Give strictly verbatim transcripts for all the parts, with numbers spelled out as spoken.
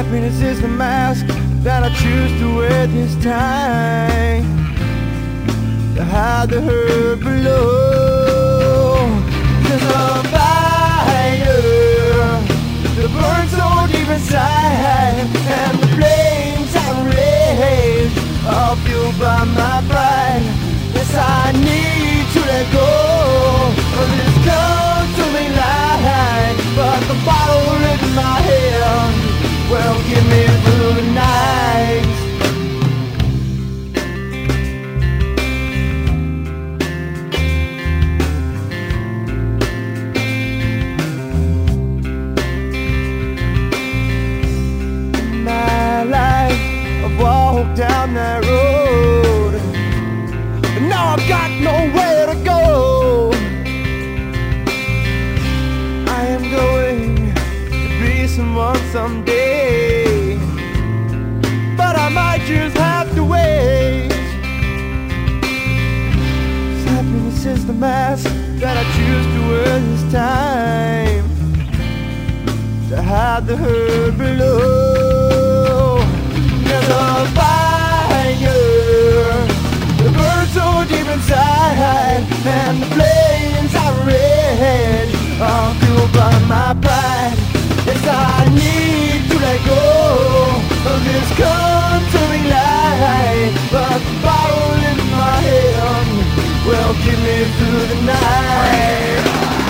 Happiness is the mask that I choose to wear this time, to hide the hurt below. There's a fire that burns so deep inside, and the flames I rage are fueled by my pride. Yes, I need to let go of this consuming light, but the bottle in my hand will get me through the night. My life, I've walked down that road, and now I've got nowhere to go. I am going to be someone someday, but I might just have to wait. 'Cause happiness is the mask that I choose to wear this time, to hide the hurt below. There's a fire that burns so deep inside, and the flames I rage are fueled by my pride. Yes, I need to let go of this consuming light, but the bottle in my hand will get me through the night.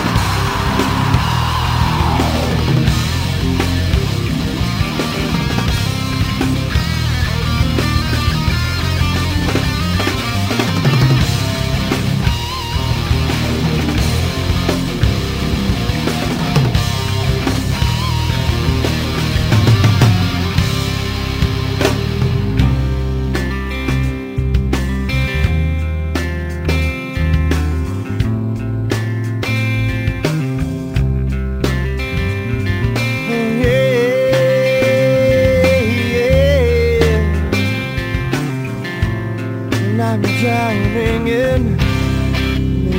I'm drowning in me.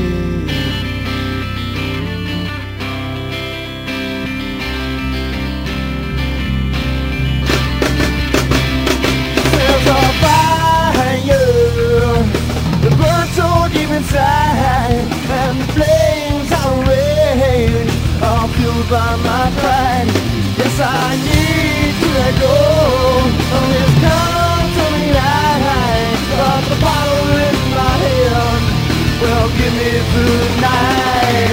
There's a fire that burns so deep inside, and the flames I rage are fueled by my pride. Yes, I need to let go of this consuming light, but the bottle in my hand will get me through the night.